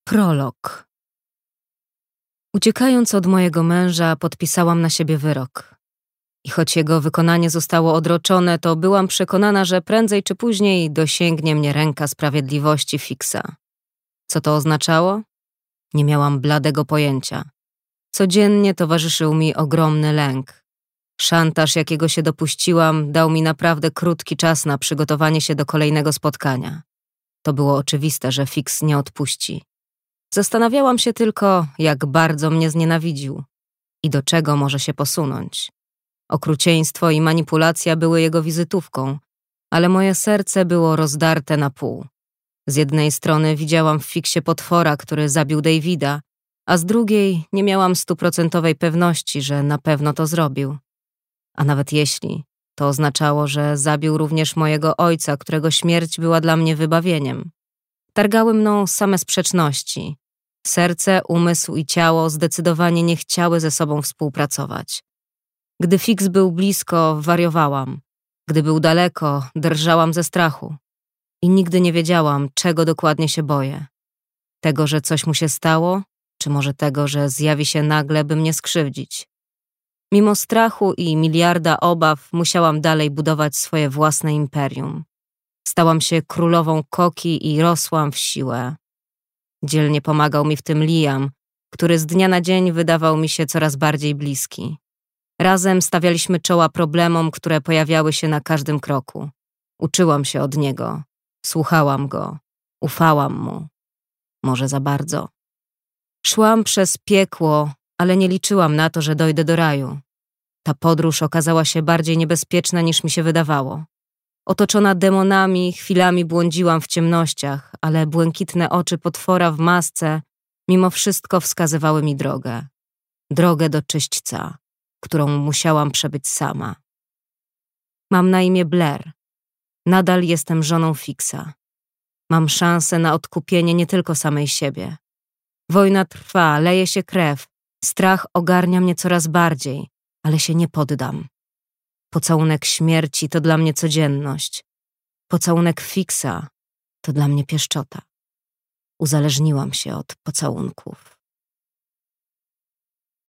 Prolog. Uciekając od mojego męża, podpisałam na siebie wyrok. I choć jego wykonanie zostało odroczone, to byłam przekonana, że prędzej czy później dosięgnie mnie ręka sprawiedliwości Fixa. Co to oznaczało? Nie miałam bladego pojęcia. Codziennie towarzyszył mi ogromny lęk. Szantaż, jakiego się dopuściłam, dał mi naprawdę krótki czas na przygotowanie się do kolejnego spotkania. To było oczywiste, że Fix nie odpuści. Zastanawiałam się tylko, jak bardzo mnie znienawidził i do czego może się posunąć. Okrucieństwo i manipulacja były jego wizytówką, ale moje serce było rozdarte na pół. Z jednej strony widziałam w Fixie potwora, który zabił Davida, a z drugiej nie miałam 100% pewności, że na pewno to zrobił. A nawet jeśli, to oznaczało, że zabił również mojego ojca, którego śmierć była dla mnie wybawieniem. Targały mną same sprzeczności. Serce, umysł i ciało zdecydowanie nie chciały ze sobą współpracować. Gdy Fix był blisko, wariowałam. Gdy był daleko, drżałam ze strachu. I nigdy nie wiedziałam, czego dokładnie się boję. Tego, że coś mu się stało, czy może tego, że zjawi się nagle, by mnie skrzywdzić. Mimo strachu i miliarda obaw musiałam dalej budować swoje własne imperium. Stałam się królową koki i rosłam w siłę. Dzielnie pomagał mi w tym Liam, który z dnia na dzień wydawał mi się coraz bardziej bliski. Razem stawialiśmy czoła problemom, które pojawiały się na każdym kroku. Uczyłam się od niego, słuchałam go, ufałam mu. Może za bardzo. Szłam przez piekło, ale nie liczyłam na to, że dojdę do raju. Ta podróż okazała się bardziej niebezpieczna niż mi się wydawało. Otoczona demonami, chwilami błądziłam w ciemnościach, ale błękitne oczy potwora w masce mimo wszystko wskazywały mi drogę. Drogę do czyśćca, którą musiałam przebyć sama. Mam na imię Blair. Nadal jestem żoną Fixa. Mam szansę na odkupienie nie tylko samej siebie. Wojna trwa, leje się krew, strach ogarnia mnie coraz bardziej, ale się nie poddam. Pocałunek śmierci to dla mnie codzienność. Pocałunek Fixa to dla mnie pieszczota. Uzależniłam się od pocałunków.